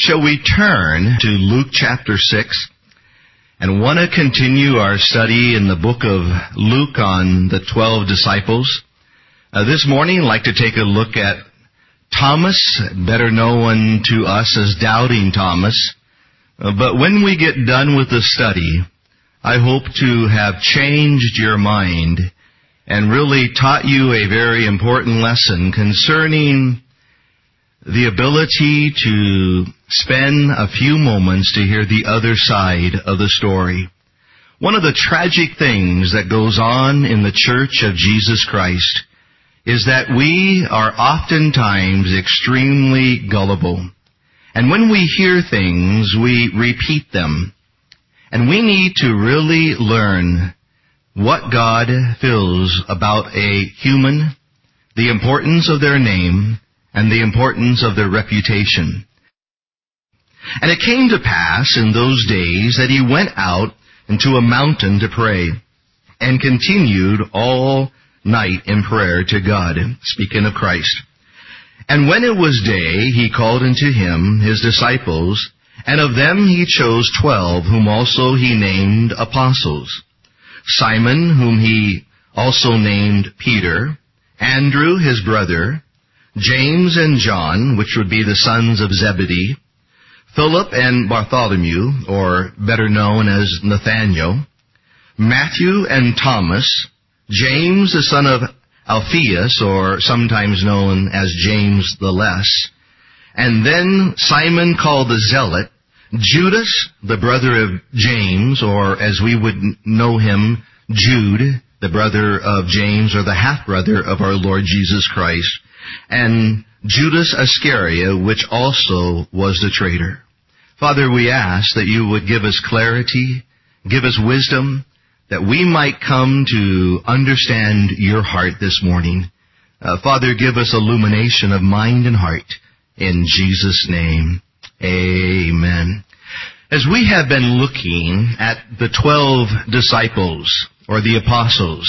Shall we turn to Luke chapter 6 and want to continue our study in the book of Luke on the 12 disciples? This morning, I'd like to take a look at Thomas, better known to us as Doubting Thomas. But when we get done with the study, I hope to have changed your mind and really taught you a very important lesson concerning the ability to spend a few moments to hear the other side of the story. One of the tragic things that goes on in the Church of Jesus Christ is that we are oftentimes extremely gullible. And when we hear things, we repeat them. And we need to really learn what God feels about a human, the importance of their name, and the importance of their reputation. And it came to pass in those days that he went out into a mountain to pray, and continued all night in prayer to God, speaking of Christ. And when it was day, he called unto him his disciples, and of them he chose 12, whom also he named apostles. Simon, whom he also named Peter, Andrew his brother, James and John, which would be the sons of Zebedee, Philip and Bartholomew, or better known as Nathanael, Matthew and Thomas, James the son of Alphaeus, or sometimes known as James the Less, and then Simon called the Zealot, Judas, the brother of James, or as we would know him, Jude, the brother of James, or the half-brother of our Lord Jesus Christ, and Judas Iscariot, which also was the traitor. Father, we ask that you would give us clarity, give us wisdom, that we might come to understand your heart this morning. Father, give us illumination of mind and heart. In Jesus' name, amen. As we have been looking at the 12 disciples, or the apostles,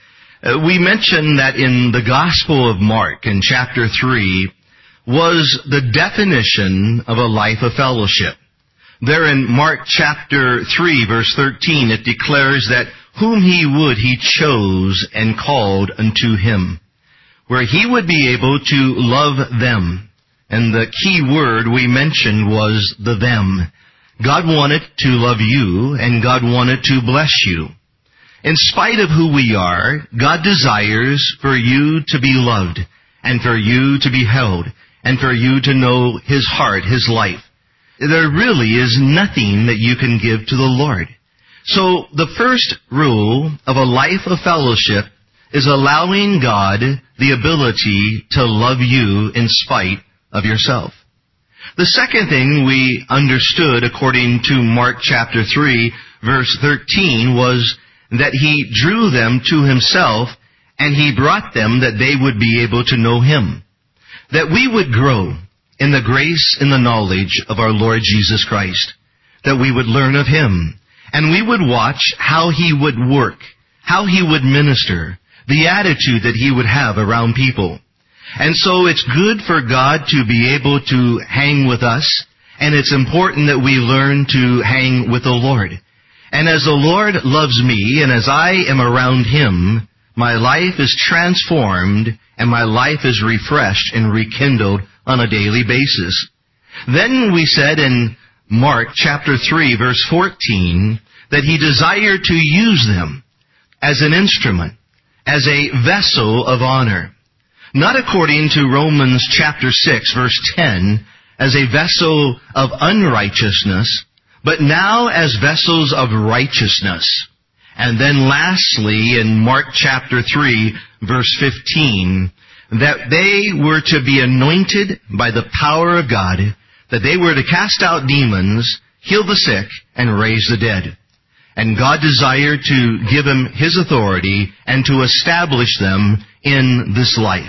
we mentioned that in the Gospel of Mark, in chapter 3, was the definition of a life of fellowship. There in Mark chapter 3, verse 13, it declares that whom he would, he chose and called unto him, where he would be able to love them. And the key word we mentioned was the them. God wanted to love you, and God wanted to bless you. In spite of who we are, God desires for you to be loved, and for you to be held, and for you to know his heart, his life. There really is nothing that you can give to the Lord. So the first rule of a life of fellowship is allowing God the ability to love you in spite of yourself. The second thing we understood according to Mark chapter 3, verse 13, was that he drew them to himself, and he brought them that they would be able to know him. That we would grow in the grace and the knowledge of our Lord Jesus Christ. That we would learn of him, and we would watch how he would work, how he would minister, the attitude that he would have around people. And so it's good for God to be able to hang with us, and it's important that we learn to hang with the Lord. And as the Lord loves me, and as I am around him, my life is transformed, and my life is refreshed and rekindled on a daily basis. Then we said in Mark chapter 3, verse 14, that he desired to use them as an instrument, as a vessel of honor. Not according to Romans chapter 6, verse 10, as a vessel of unrighteousness, but now as vessels of righteousness. And then lastly, in Mark chapter 3, verse 15, that they were to be anointed by the power of God, that they were to cast out demons, heal the sick, and raise the dead. And God desired to give them his authority and to establish them in this life.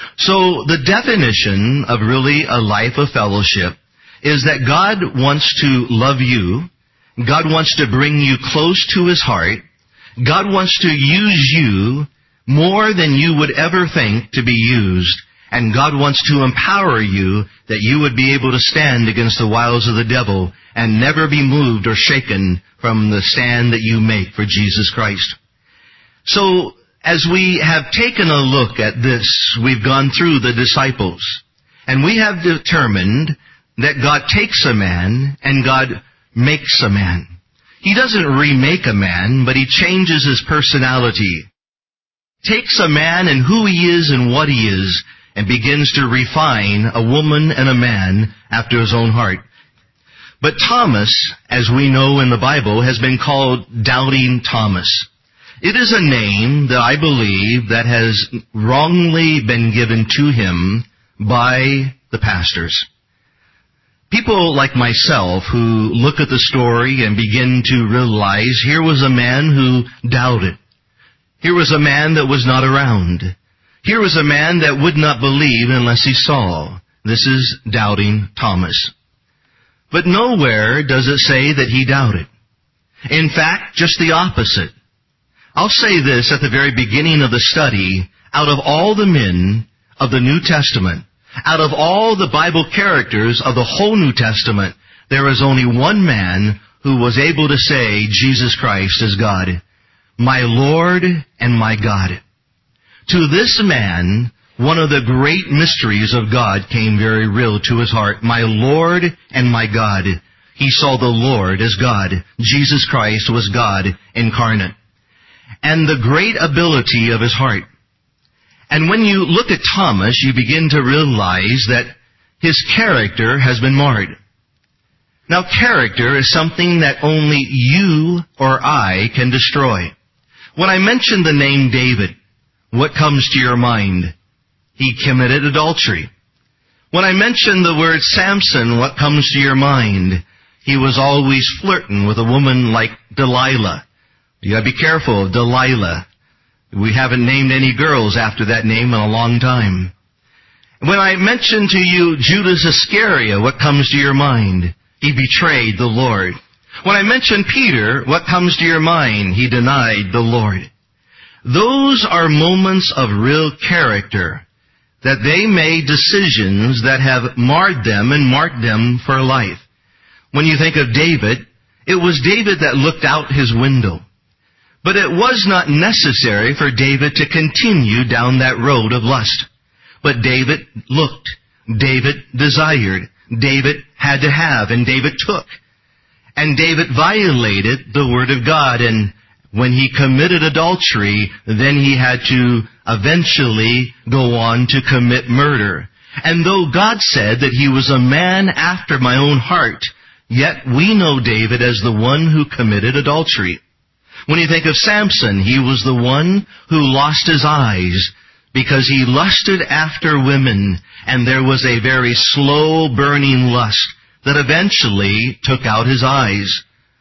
So the definition of really a life of fellowship is that God wants to love you. God wants to bring you close to his heart. God wants to use you more than you would ever think to be used. And God wants to empower you that you would be able to stand against the wiles of the devil and never be moved or shaken from the stand that you make for Jesus Christ. So, as we have taken a look at this, we've gone through the disciples, and we have determined that God takes a man and God makes a man. He doesn't remake a man, but He changes his personality. Takes a man and who he is and what he is, and begins to refine a woman and a man after His own heart. But Thomas, as we know in the Bible, has been called Doubting Thomas. It is a name that I believe that has wrongly been given to him by the pastors. People like myself who look at the story and begin to realize here was a man who doubted. Here was a man that was not around. Here was a man that would not believe unless he saw. This is Doubting Thomas. But nowhere does it say that he doubted. In fact, just the opposite. I'll say this at the very beginning of the study. Out of all the men of the New Testament, out of all the Bible characters of the whole New Testament, there is only one man who was able to say Jesus Christ is God. My Lord and my God. To this man, one of the great mysteries of God came very real to his heart. My Lord and my God. He saw the Lord as God. Jesus Christ was God incarnate. And the great ability of his heart. And when you look at Thomas, you begin to realize that his character has been marred. Now, character is something that only you or I can destroy. When I mention the name David, what comes to your mind? He committed adultery. When I mention the word Samson, what comes to your mind? He was always flirting with a woman like Delilah. You gotta be careful of Delilah. We haven't named any girls after that name in a long time. When I mention to you Judas Iscariot, what comes to your mind? He betrayed the Lord. When I mention Peter, what comes to your mind? He denied the Lord. Those are moments of real character, that they made decisions that have marred them and marked them for life. When you think of David, it was David that looked out his window. But it was not necessary for David to continue down that road of lust. But David looked. David desired. David had to have, and David took. And David violated the word of God, and when he committed adultery, then he had to eventually go on to commit murder. And though God said that he was a man after my own heart, yet we know David as the one who committed adultery. When you think of Samson, he was the one who lost his eyes because he lusted after women, and there was a very slow burning lust that eventually took out his eyes.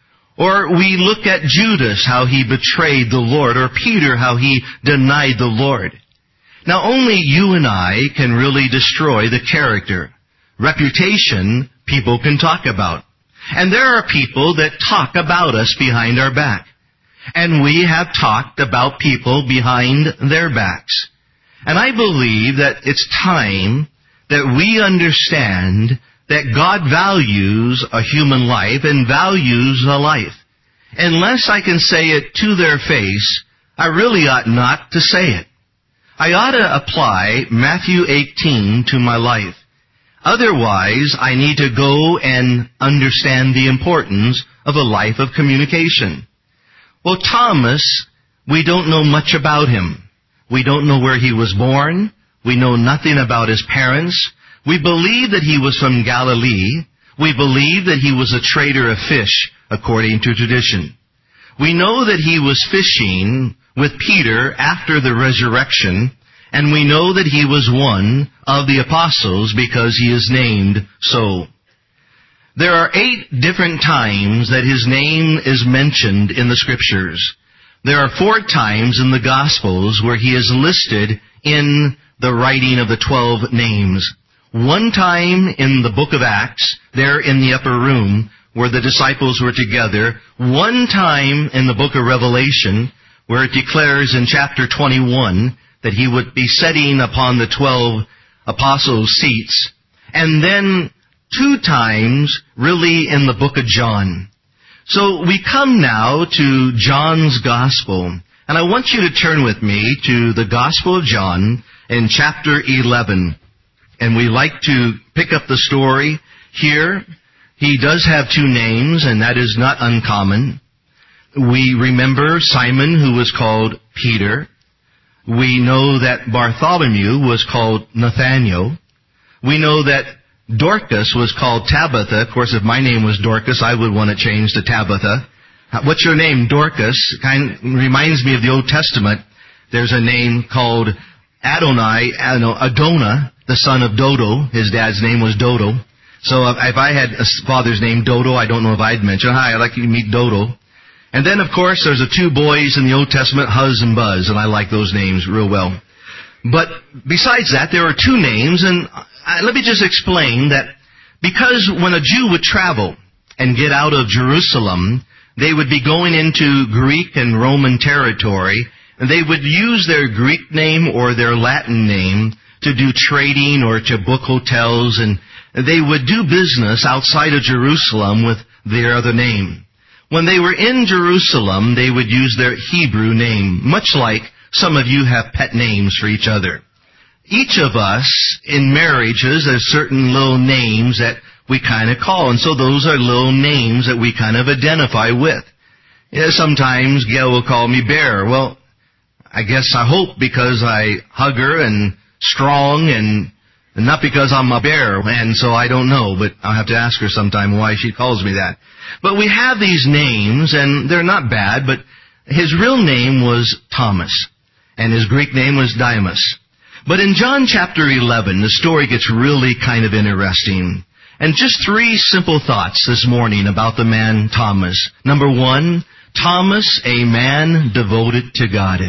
Or we look at Judas, how he betrayed the Lord, or Peter, how he denied the Lord. Now only you and I can really destroy the character. Reputation, people can talk about. And there are people that talk about us behind our back. And we have talked about people behind their backs. And I believe that it's time that we understand that God values a human life and values a life. Unless I can say it to their face, I really ought not to say it. I ought to apply Matthew 18 to my life. Otherwise, I need to go and understand the importance of a life of communication. Well, Thomas, we don't know much about him. We don't know where he was born. We know nothing about his parents. We believe that he was from Galilee. We believe that he was a trader of fish, according to tradition. We know that he was fishing with Peter after the resurrection, and we know that he was one of the apostles because he is named so. There are 8 different times that his name is mentioned in the Scriptures. There are 4 times in the Gospels where he is listed in the writing of the 12 names. 1 time in the book of Acts, there in the upper room where the disciples were together. 1 time in the book of Revelation where it declares in chapter 21 that he would be setting upon the 12 apostles' seats, and then 2 times really in the book of John. So we come now to John's Gospel, and I want you to turn with me to the Gospel of John in chapter 11. And we like to pick up the story here. He does have 2 names, and that is not uncommon. We remember Simon, who was called Peter. We know that Bartholomew was called Nathaniel. We know that Dorcas was called Tabitha. Of course, if my name was Dorcas, I would want to change to Tabitha. What's your name, Dorcas? Reminds me of the Old Testament. There's a name called Adonah, the son of Dodo. His dad's name was Dodo. So if I had a father's name Dodo, I don't know if I'd mention, hi, I'd like you to meet Dodo. And then, of course, there's the 2 boys in the Old Testament, Huz and Buzz, and I like those names real well. But besides that, there are 2 names, and let me just explain that because when a Jew would travel and get out of Jerusalem, they would be going into Greek and Roman territory, and they would use their Greek name or their Latin name to do trading or to book hotels, and they would do business outside of Jerusalem with their other name. When they were in Jerusalem, they would use their Hebrew name, much like some of you have pet names for each other. Each of us in marriages have certain little names that we kind of call, and so those are little names that we kind of identify with. Sometimes Gail will call me Bear. Well, I hope because I hug her and strong and not because I'm a bear, and so I don't know, but I'll have to ask her sometime why she calls me that. But we have these names, and they're not bad, but his real name was Thomas, and his Greek name was Didymus. But in John chapter 11, the story gets really kind of interesting. And just 3 simple thoughts this morning about the man Thomas. Number 1, Thomas, a man devoted to God.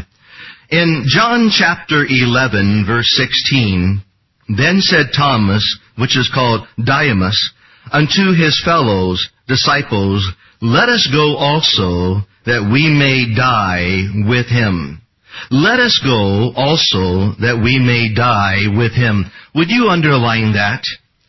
In John chapter 11, verse 16, then said Thomas, which is called Didymus, unto his fellows, disciples, let us go also, that we may die with him. Let us go also, that we may die with him. Would you underline that?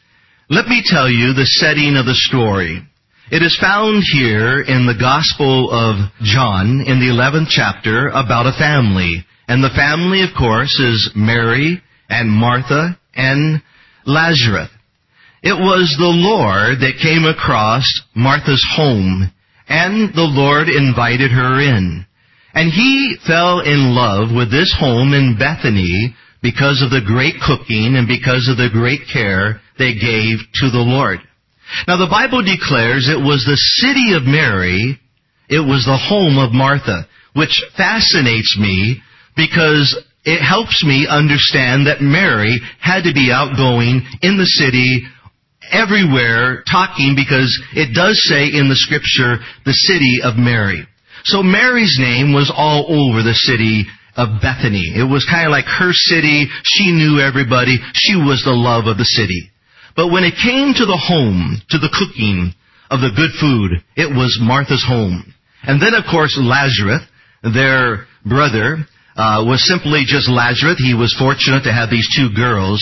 Let me tell you the setting of the story. It is found here in the Gospel of John, in the 11th chapter, about a family. And the family, of course, is Mary and Martha and Lazarus. It was the Lord that came across Martha's home, and the Lord invited her in. And he fell in love with this home in Bethany because of the great cooking and because of the great care they gave to the Lord. Now the Bible declares it was the city of Mary, it was the home of Martha, which fascinates me because it helps me understand that Mary had to be outgoing in the city, everywhere, talking, because it does say in the Scripture, the city of Mary. So Mary's name was all over the city of Bethany. It was kind of like her city. She knew everybody. She was the love of the city. But when it came to the home, to the cooking of the good food, it was Martha's home. And then, of course, Lazarus, their brother, was simply just Lazarus. He was fortunate to have these 2 girls.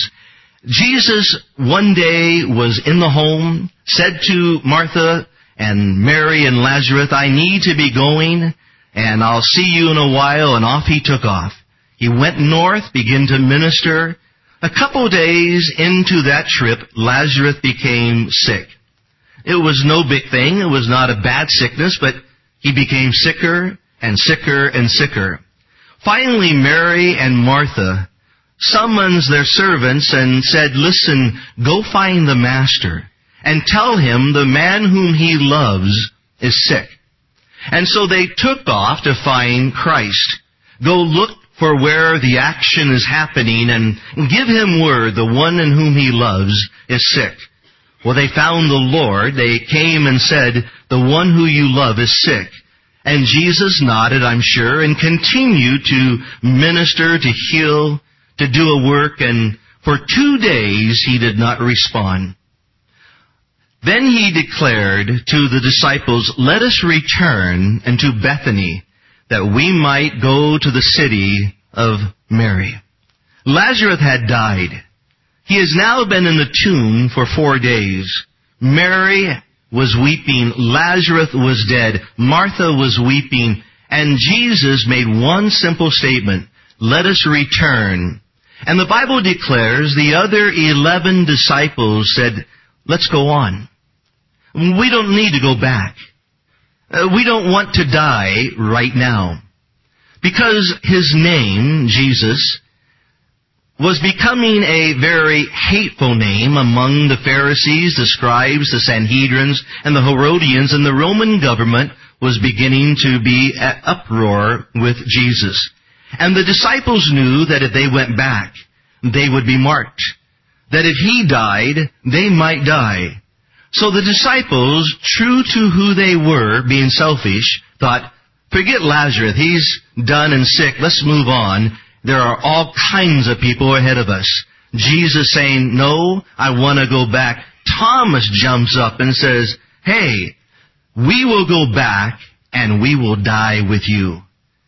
Jesus one day was in the home, said to Martha and Mary and Lazarus, I need to be going, and I'll see you in a while, and off he took off. He went north, began to minister. A couple days into that trip, Lazarus became sick. It was no big thing. It was not a bad sickness, but he became sicker and sicker and sicker. Finally, Mary and Martha summons their servants and said, listen, go find the master and tell him the man whom he loves is sick. And so they took off to find Christ. Go look for where the action is happening and give him word the one in whom he loves is sick. Well, they found the Lord. They came and said, the one who you love is sick. And Jesus nodded, I'm sure, and continued to minister, to heal, to do a work, and for 2 days he did not respond. Then he declared to the disciples, let us return into Bethany, that we might go to the city of Mary. Lazarus had died. He has now been in the tomb for 4 days. Mary was weeping. Lazarus was dead. Martha was weeping. And Jesus made one simple statement, "Let us return." And the Bible declares the other 11 disciples said, "Let's go on. We don't need to go back. We don't want to die right now." Because his name, Jesus, was becoming a very hateful name among the Pharisees, the scribes, the Sanhedrins, and the Herodians, and the Roman government was beginning to be at uproar with Jesus. And the disciples knew that if they went back, they would be marked. That if he died, they might die. So the disciples, true to who they were, being selfish, thought, forget Lazarus, he's done and sick, let's move on. There are all kinds of people ahead of us. Jesus saying, no, I want to go back. Thomas jumps up and says, hey, we will go back and we will die with you.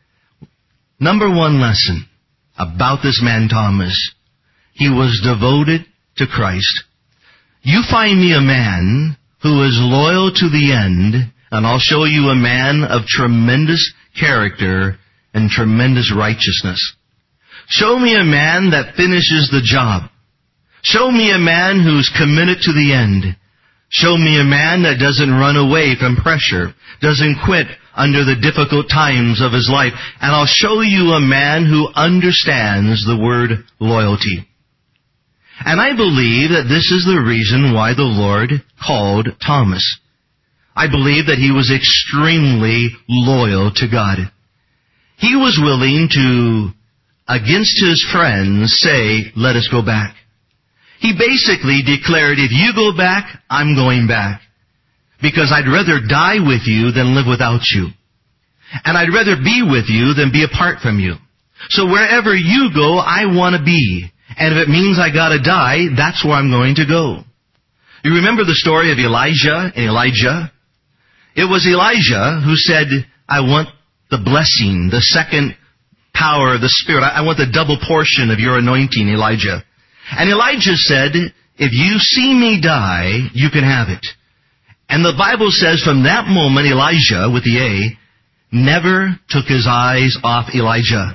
Number one lesson about this man Thomas. He was devoted to Christ. You find me a man who is loyal to the end, and I'll show you a man of tremendous character and tremendous righteousness. Show me a man that finishes the job. Show me a man who's committed to the end. Show me a man that doesn't run away from pressure, doesn't quit under the difficult times of his life. And I'll show you a man who understands the word loyalty. And I believe that this is the reason why the Lord called Thomas. I believe that he was extremely loyal to God. He was willing to, against his friends, say, let us go back. He basically declared, if you go back, I'm going back. Because I'd rather die with you than live without you. And I'd rather be with you than be apart from you. So wherever you go, I want to be. And if it means I gotta die, that's where I'm going to go. You remember the story of Elijah and Elijah? It was Elijah who said, I want the blessing, the second power of the Spirit. I want the double portion of your anointing, Elijah. And Elijah said, if you see me die, you can have it. And the Bible says from that moment, Elijah, with the A, never took his eyes off Elijah.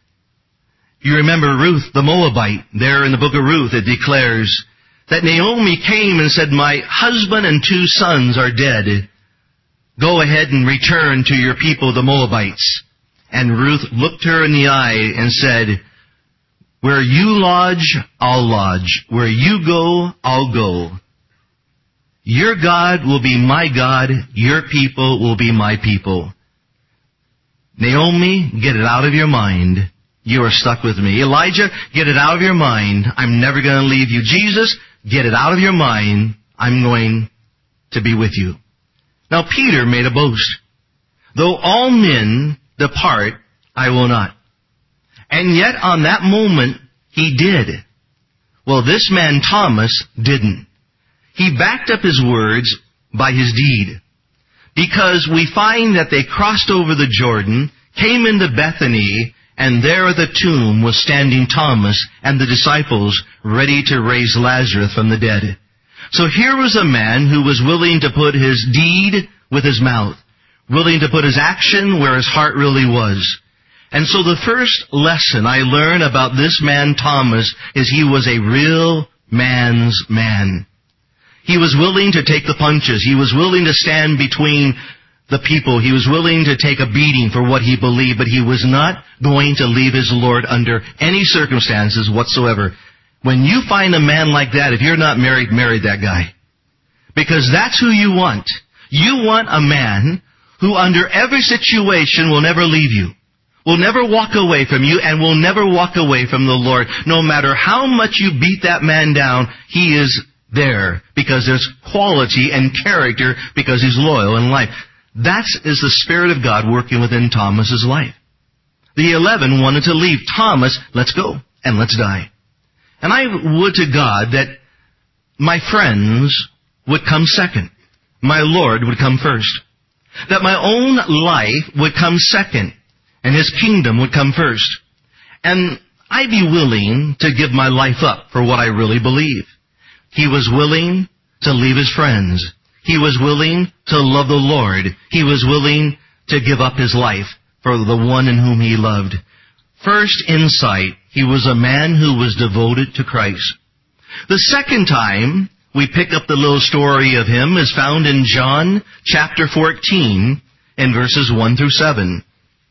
You remember Ruth, the Moabite, there in the book of Ruth, it declares that Naomi came and said, my husband and 2 sons are dead. Go ahead and return to your people, the Moabites. And Ruth looked her in the eye and said, where you lodge, I'll lodge. Where you go, I'll go. Your God will be my God. Your people will be my people. Naomi, get it out of your mind. You are stuck with me. Elijah, get it out of your mind. I'm never going to leave you. Jesus, get it out of your mind. I'm going to be with you. Now Peter made a boast. Though all men depart, I will not. And yet on that moment, he did. Well, this man Thomas didn't. He backed up his words by his deed. Because we find that they crossed over the Jordan, came into Bethany, and there at the tomb was standing Thomas and the disciples ready to raise Lazarus from the dead. So here was a man who was willing to put his deed with his mouth, willing to put his action where his heart really was. And so the first lesson I learned about this man Thomas is he was a real man's man. He was willing to take the punches. He was willing to stand between the people. He was willing to take a beating for what he believed, but he was not going to leave his Lord under any circumstances whatsoever. When you find a man like that, if you're not married, marry that guy. Because that's who you want. You want a man who under every situation will never leave you, will never walk away from you, and will never walk away from the Lord. No matter how much you beat that man down, he is there because there's quality and character because he's loyal in life. That is the Spirit of God working within Thomas's life. The 11 wanted to leave. Thomas, let's go and let's die. And I would to God that my friends would come second. My Lord would come first. That my own life would come second. And His kingdom would come first. And I be willing to give my life up for what I really believe? He was willing to leave his friends. He was willing to love the Lord. He was willing to give up his life for the one in whom he loved. First insight, he was a man who was devoted to Christ. The second time we pick up the little story of him is found in John chapter 14 and verses 1 through 7.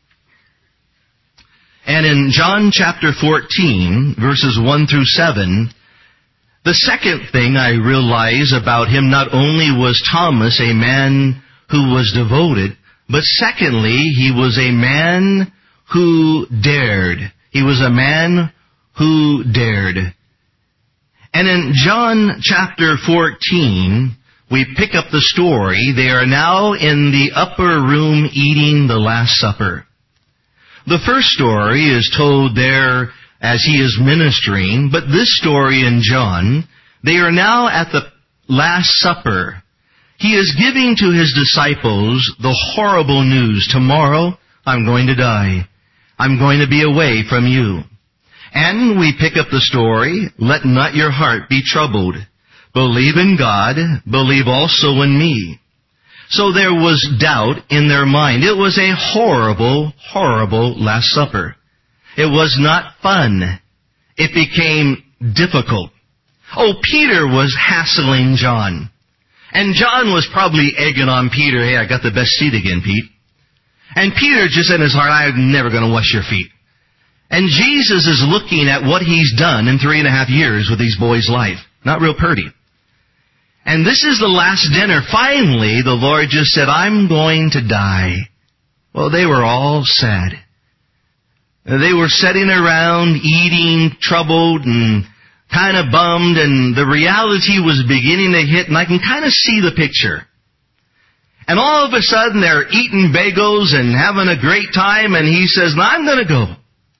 And in John chapter 14, verses 1 through 7, the second thing I realize about him, not only was Thomas a man who was devoted, but secondly, he was a man who dared. He was a man who dared. And in John chapter 14, we pick up the story. They are now in the upper room eating the Last Supper. The first story is told there as he is ministering, but this story in John, they are now at the Last Supper. He is giving to his disciples the horrible news. Tomorrow, I'm going to die. I'm going to be away from you. And we pick up the story, let not your heart be troubled. Believe in God, believe also in me. So there was doubt in their mind. It was a horrible, horrible Last Supper. It was not fun. It became difficult. Oh, Peter was hassling John. And John was probably egging on Peter, hey, I got the best seat again, Pete. And Peter just in his heart, I'm never going to wash your feet. And Jesus is looking at what he's done in 3.5 years with these boys' life. Not real pretty. And this is the last dinner. Finally, the Lord just said, I'm going to die. Well, they were all sad. They were sitting around eating, troubled and kind of bummed, and the reality was beginning to hit, and I can kind of see the picture. And all of a sudden, they're eating bagels and having a great time, and he says, now I'm going to go.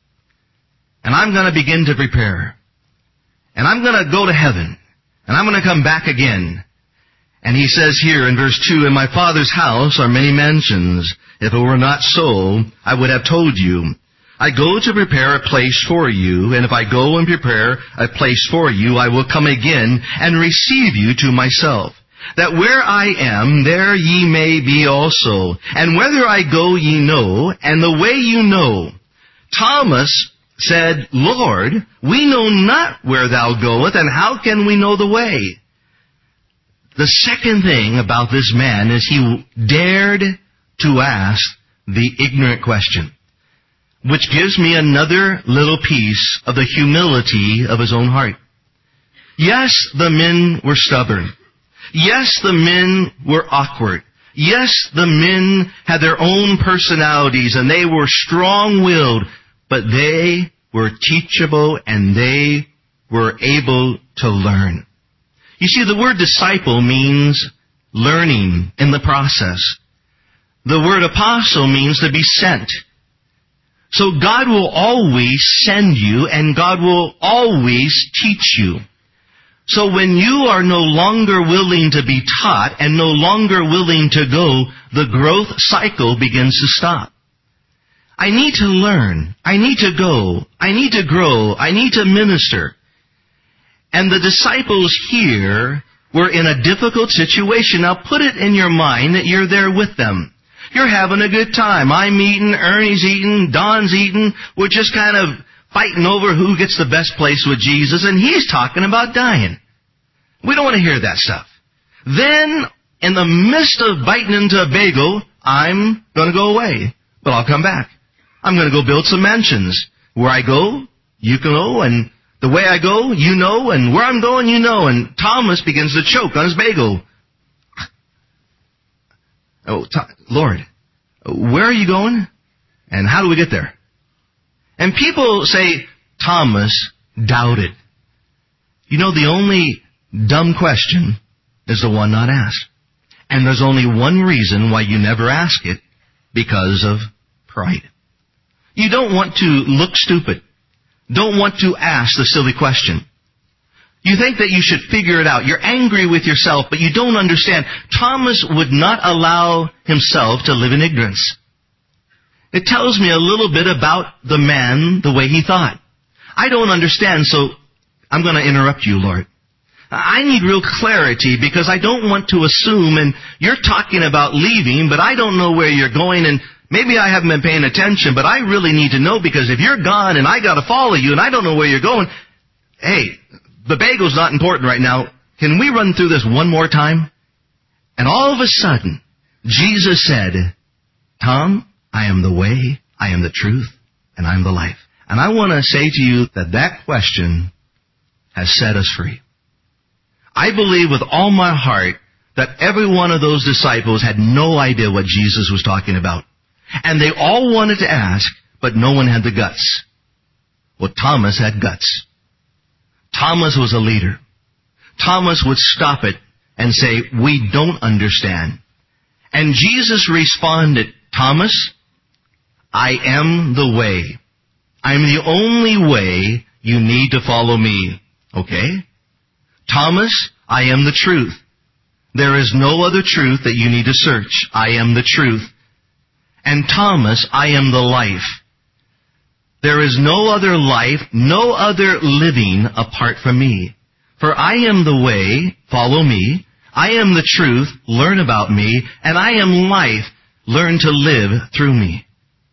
And I'm going to begin to prepare. And I'm going to go to heaven. And I'm going to come back again. And he says here in verse 2, in my Father's house are many mansions. If it were not so, I would have told you. I go to prepare a place for you, and if I go and prepare a place for you, I will come again and receive you to myself, that where I am, there ye may be also. And whither I go ye know, and the way you know. Thomas said, Lord, we know not where thou goest, and how can we know the way? The second thing about this man is he dared to ask the ignorant question, which gives me another little piece of the humility of his own heart. Yes, the men were stubborn. Yes, the men were awkward. Yes, the men had their own personalities and they were strong-willed, but they were teachable and they were able to learn. You see, the word disciple means learning in the process. The word apostle means to be sent. So God will always send you and God will always teach you. So when you are no longer willing to be taught and no longer willing to go, the growth cycle begins to stop. I need to learn. I need to go. I need to grow. I need to minister. And the disciples here were in a difficult situation. Now put it in your mind that you're there with them. You're having a good time. I'm eating, Ernie's eating, Don's eating. We're just kind of fighting over who gets the best place with Jesus, and he's talking about dying. We don't want to hear that stuff. Then, in the midst of biting into a bagel, I'm going to go away, but I'll come back. I'm going to go build some mansions. Where I go, you can go, and the way I go, you know, and where I'm going, you know. And Thomas begins to choke on his bagel. Oh, Lord, where are you going? And how do we get there? And people say, Thomas doubted. You know, the only dumb question is the one not asked. And there's only one reason why you never ask it, because of pride. You don't want to look stupid. Don't want to ask the silly question. You think that you should figure it out. You're angry with yourself, but you don't understand. Thomas would not allow himself to live in ignorance. It tells me a little bit about the man, the way he thought. I don't understand, so I'm going to interrupt you, Lord. I need real clarity because I don't want to assume, and you're talking about leaving, but I don't know where you're going, and maybe I haven't been paying attention, but I really need to know because if you're gone and I got to follow you and I don't know where you're going, hey, the bagel's not important right now. Can we run through this one more time? And all of a sudden, Jesus said, Tom, I am the way, I am the truth, and I am the life. And I want to say to you that question has set us free. I believe with all my heart that every one of those disciples had no idea what Jesus was talking about. And they all wanted to ask, but no one had the guts. Well, Thomas had guts. Thomas was a leader. Thomas would stop it and say, we don't understand. And Jesus responded, Thomas, I am the way. I'm the only way you need to follow me. Okay? Thomas, I am the truth. There is no other truth that you need to search. I am the truth. And Thomas, I am the life. There is no other life, no other living apart from me. For I am the way, follow me. I am the truth, learn about me. And I am life, learn to live through me.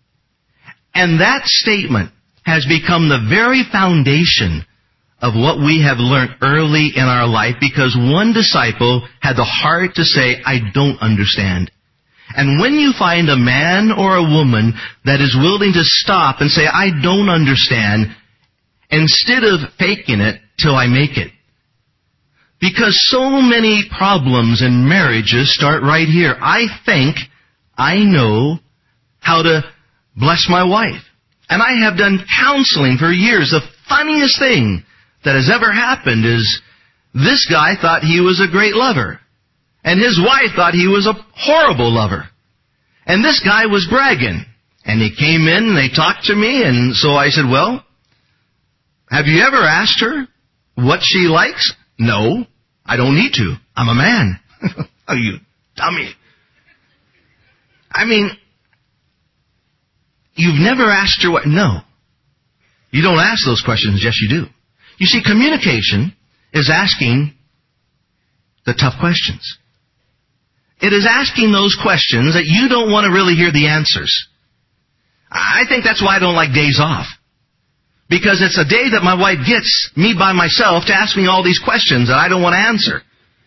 And that statement has become the very foundation of what we have learned early in our life, because one disciple had the heart to say, I don't understand. And when you find a man or a woman that is willing to stop and say, I don't understand, instead of faking it till I make it. Because so many problems in marriages start right here. I think I know how to bless my wife. And I have done counseling for years. The funniest thing that has ever happened is this guy thought he was a great lover. And his wife thought he was a horrible lover. And this guy was bragging. And he came in and they talked to me. And so I said, well, have you ever asked her what she likes? No, I don't need to. I'm a man. Oh, you dummy. I mean, you've never asked her what? No. You don't ask those questions. Yes, you do. You see, communication is asking the tough questions. It is asking those questions that you don't want to really hear the answers. I think that's why I don't like days off. Because it's a day that my wife gets me by myself to ask me all these questions that I don't want to answer.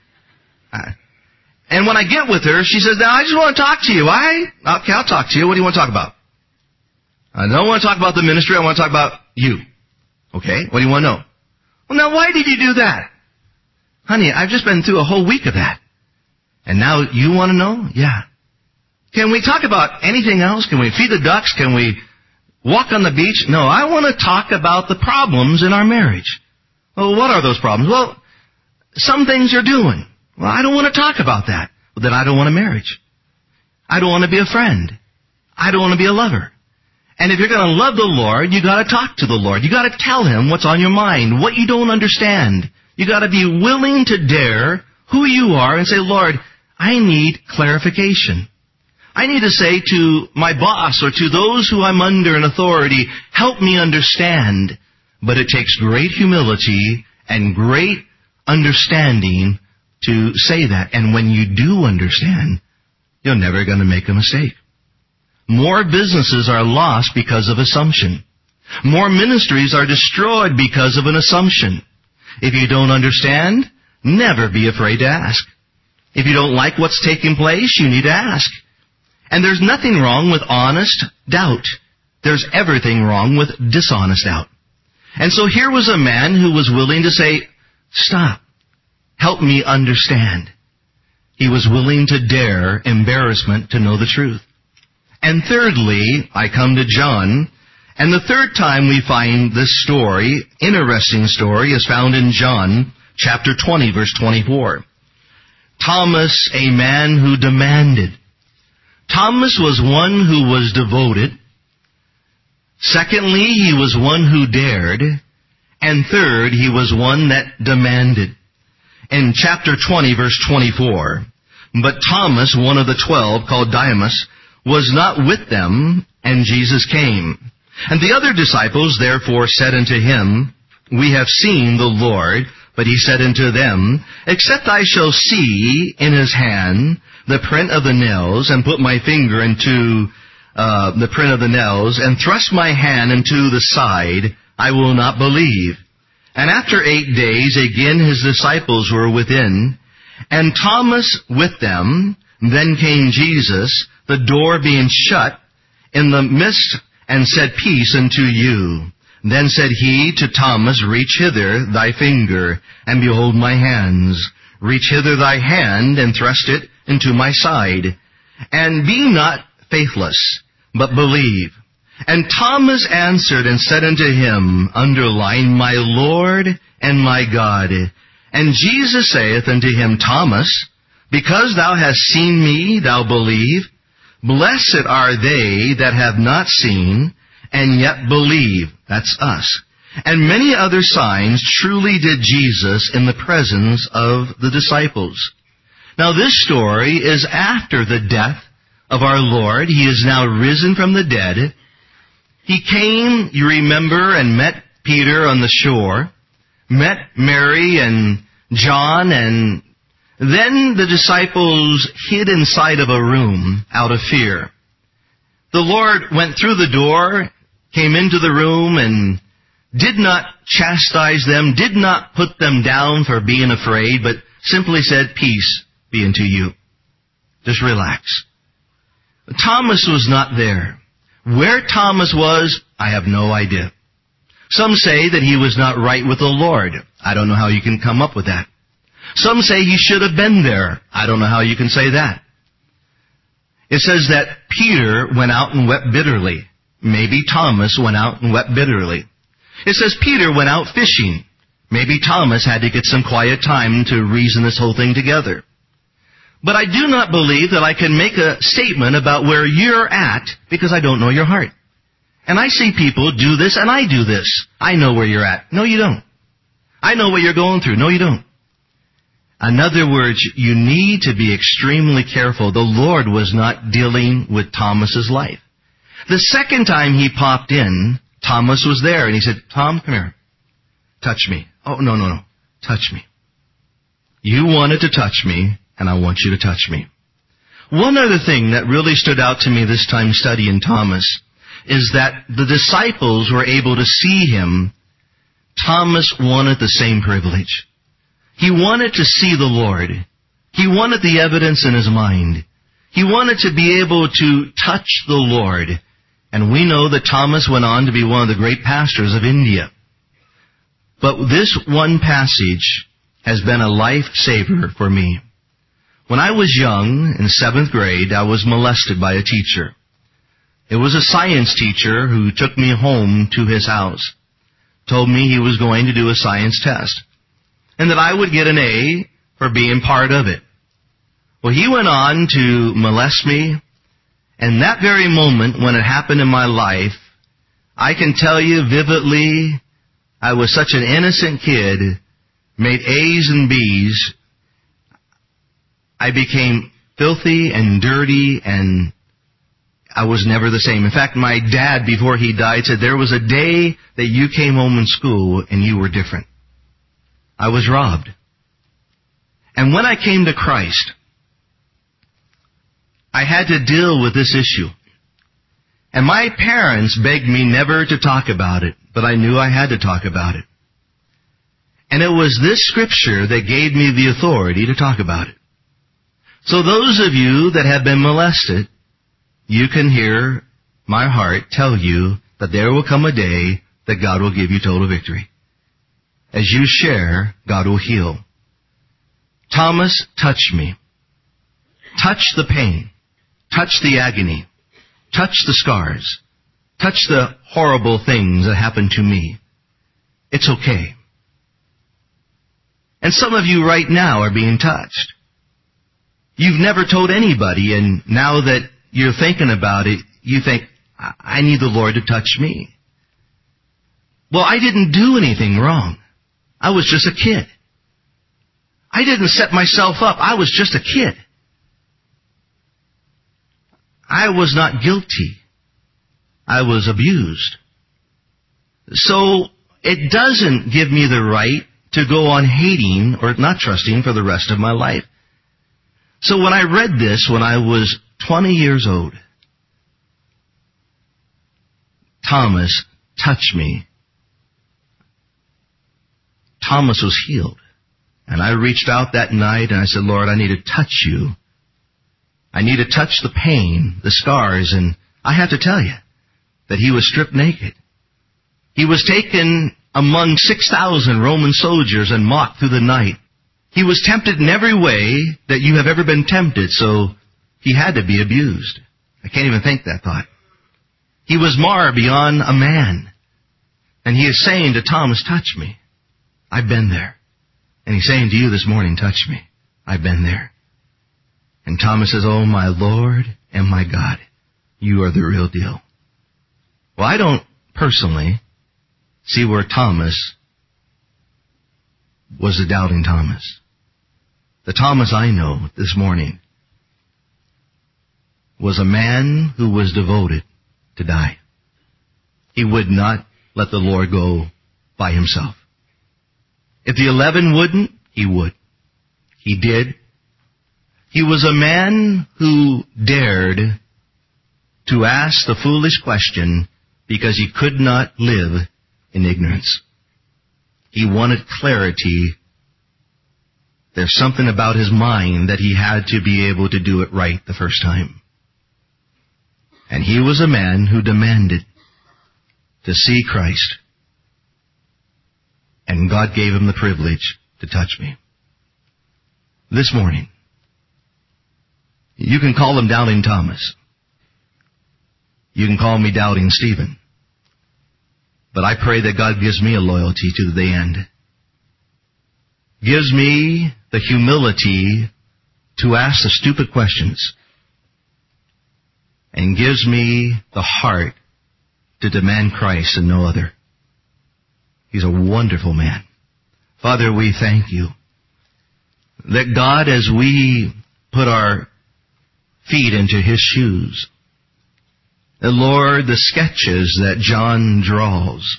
And when I get with her, she says, now I just want to talk to you. Okay, I'll talk to you. What do you want to talk about? I don't want to talk about the ministry. I want to talk about you. Okay, what do you want to know? Well, now why did you do that? Honey, I've just been through a whole week of that. And now you want to know? Yeah. Can we talk about anything else? Can we feed the ducks? Can we walk on the beach? No, I want to talk about the problems in our marriage. Well, what are those problems? Well, some things you're doing. Well, I don't want to talk about that. Well, then I don't want a marriage. I don't want to be a friend. I don't want to be a lover. And if you're going to love the Lord, you got to talk to the Lord. You got to tell Him what's on your mind, what you don't understand. You got to be willing to dare who you are and say, Lord, I need clarification. I need to say to my boss or to those who I'm under in authority, help me understand. But it takes great humility and great understanding to say that. And when you do understand, you're never going to make a mistake. More businesses are lost because of assumption. More ministries are destroyed because of an assumption. If you don't understand, never be afraid to ask. If you don't like what's taking place, you need to ask. And there's nothing wrong with honest doubt. There's everything wrong with dishonest doubt. And so here was a man who was willing to say, stop. Help me understand. He was willing to dare embarrassment to know the truth. And thirdly, I come to John, and the third time we find this story, interesting story, is found in John chapter 20, verse 24. Thomas, a man who demanded. Thomas was one who was devoted. Secondly, he was one who dared. And third, he was one that demanded. In chapter 20, verse 24, but Thomas, one of the 12, called Didymus, was not with them, and Jesus came. And the other disciples therefore said unto him, We have seen the Lord. But he said unto them, Except I shall see in his hand the print of the nails, and put my finger into the print of the nails, and thrust my hand into the side, I will not believe. And after 8 days again his disciples were within, and Thomas with them. Then came Jesus, the door being shut, in the midst, and said, Peace unto you. Then said he to Thomas, Reach hither thy finger, and behold my hands. Reach hither thy hand, and thrust it into my side. And be not faithless, but believe. And Thomas answered and said unto him, Underline, My Lord and my God. And Jesus saith unto him, Thomas, because thou hast seen me, thou believe. Blessed are they that have not seen, and yet believe. That's us. And many other signs truly did Jesus in the presence of the disciples. Now this story is after the death of our Lord. He is now risen from the dead. He came, you remember, and met Peter on the shore, met Mary and John, and then the disciples hid inside of a room out of fear. The Lord went through the door, came into the room, and did not chastise them, did not put them down for being afraid, but simply said, Peace be unto you. Just relax. Thomas was not there. Where Thomas was, I have no idea. Some say that he was not right with the Lord. I don't know how you can come up with that. Some say he should have been there. I don't know how you can say that. It says that Peter went out and wept bitterly. Maybe Thomas went out and wept bitterly. It says Peter went out fishing. Maybe Thomas had to get some quiet time to reason this whole thing together. But I do not believe that I can make a statement about where you're at because I don't know your heart. And I see people do this and I do this. I know where you're at. No, you don't. I know what you're going through. No, you don't. In other words, you need to be extremely careful. The Lord was not dealing with Thomas's life. The second time he popped in, Thomas was there, and he said, Tom, come here. Touch me. Oh, no. Touch me. You wanted to touch me, and I want you to touch me. One other thing that really stood out to me this time studying Thomas is that the disciples were able to see him. Thomas wanted the same privilege. He wanted to see the Lord. He wanted the evidence in his mind. He wanted to be able to touch the Lord. And we know that Thomas went on to be one of the great pastors of India. But this one passage has been a lifesaver for me. When I was young, in 7th grade, I was molested by a teacher. It was a science teacher who took me home to his house, told me he was going to do a science test, and that I would get an A for being part of it. Well, he went on to molest me, and that very moment when it happened in my life, I can tell you vividly, I was such an innocent kid, made A's and B's. I became filthy and dirty, and I was never the same. In fact, my dad, before he died, said there was a day that you came home in school and you were different. I was robbed. And when I came to Christ, I had to deal with this issue. And my parents begged me never to talk about it, but I knew I had to talk about it. And it was this scripture that gave me the authority to talk about it. So those of you that have been molested, you can hear my heart tell you that there will come a day that God will give you total victory. As you share, God will heal. Thomas, touch me. Touch the pain. Touch the agony. Touch the scars. Touch the horrible things that happened to me. It's okay. And some of you right now are being touched. You've never told anybody, and now that you're thinking about it, you think, I need the Lord to touch me. Well, I didn't do anything wrong. I was just a kid. I didn't set myself up. I was just a kid. I was not guilty. I was abused. So it doesn't give me the right to go on hating or not trusting for the rest of my life. So when I read this when I was 20 years old, Thomas touched me. Thomas was healed. And I reached out that night and I said, Lord, I need to touch you. I need to touch the pain, the scars, and I have to tell you that he was stripped naked. He was taken among 6,000 Roman soldiers and mocked through the night. He was tempted in every way that you have ever been tempted, so he had to be abused. I can't even think that thought. He was marred beyond a man. And he is saying to Thomas, touch me. I've been there. And he's saying to you this morning, touch me. I've been there. And Thomas says, oh, my Lord and my God, you are the real deal. Well, I don't personally see where Thomas was a doubting Thomas. The Thomas I know this morning was a man who was devoted to die. He would not let the Lord go by himself. If the 11 wouldn't, he would. He did. He was a man who dared to ask the foolish question because he could not live in ignorance. He wanted clarity. There's something about his mind that he had to be able to do it right the first time. And he was a man who demanded to see Christ. And God gave him the privilege to touch me. This morning, you can call him Doubting Thomas. You can call me Doubting Stephen. But I pray that God gives me a loyalty to the end. Gives me the humility to ask the stupid questions. And gives me the heart to demand Christ and no other. He's a wonderful man. Father, we thank you that God, as we put our feet into his shoes, and Lord, the sketches that John draws,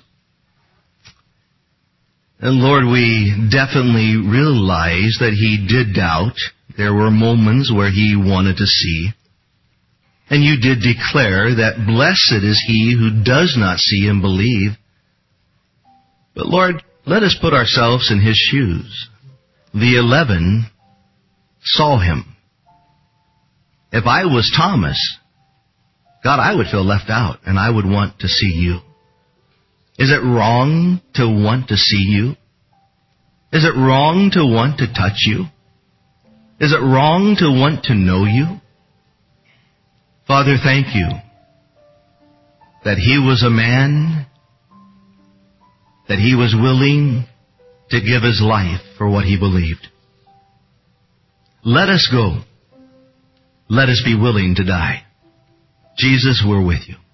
and Lord, we definitely realize that he did doubt. There were moments where he wanted to see. And you did declare that blessed is he who does not see and believe. But Lord, let us put ourselves in his shoes. The 11 saw him. If I was Thomas, God, I would feel left out and I would want to see you. Is it wrong to want to see you? Is it wrong to want to touch you? Is it wrong to want to know you? Father, thank you that he was a man, that he was willing to give his life for what he believed. Let us go. Let us be willing to die. Jesus, we're with you.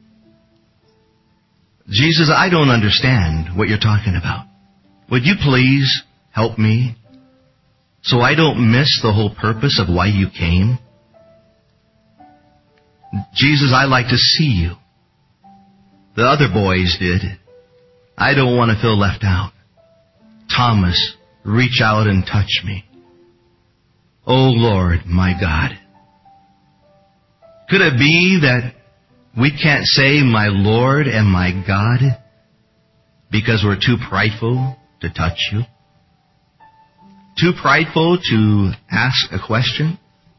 Jesus, I don't understand what you're talking about. Would you please help me so I don't miss the whole purpose of why you came? Jesus, I like to see you. The other boys did. I don't want to feel left out. Thomas, reach out and touch me. Oh Lord, my God. Could it be that we can't say my Lord and my God because we're too prideful to touch you? Too prideful to ask a question?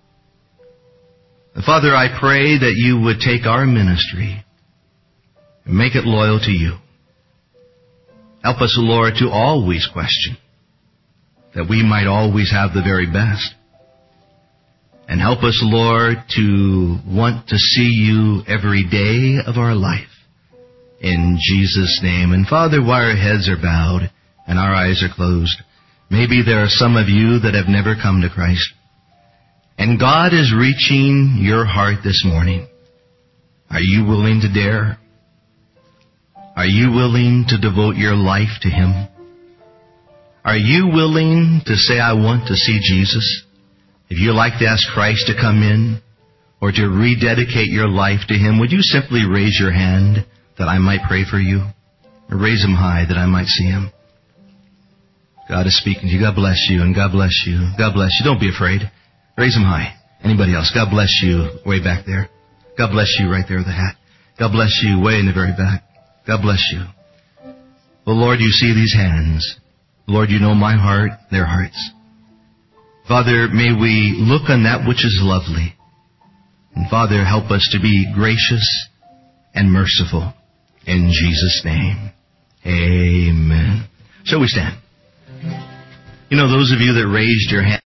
Father, I pray that you would take our ministry and make it loyal to you. Help us, Lord, to always question, that we might always have the very best. And help us, Lord, to want to see you every day of our life. In Jesus' name. And Father, while our heads are bowed and our eyes are closed, maybe there are some of you that have never come to Christ. And God is reaching your heart this morning. Are you willing to dare? Are you willing to devote your life to him? Are you willing to say, I want to see Jesus? If you'd like to ask Christ to come in or to rededicate your life to him, would you simply raise your hand that I might pray for you? Raise them high that I might see them. God is speaking to you. God bless you, and God bless you. God bless you. Don't be afraid. Raise them high. Anybody else? God bless you way back there. God bless you right there with the hat. God bless you way in the very back. God bless you. Well, Lord, you see these hands. Lord, you know my heart, their hearts. Father, may we look on that which is lovely. And Father, help us to be gracious and merciful. In Jesus' name, amen. Shall we stand? You know, those of you that raised your hand,